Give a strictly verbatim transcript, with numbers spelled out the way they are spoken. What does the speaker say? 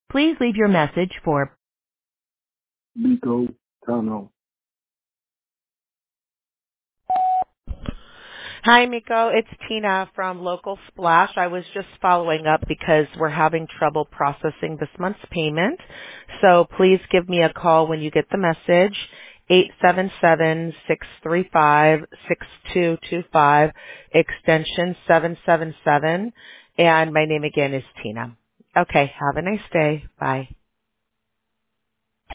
Please leave your message for Nico Tano. Hi, Miko. It's Tina from Local Splash. I was just following up because we're having trouble processing this month's payment. So please give me a call when you get the message, eight seven seven, six three five, six two two five, extension seven seven seven. And my name again is Tina. Okay, have a nice day. Bye.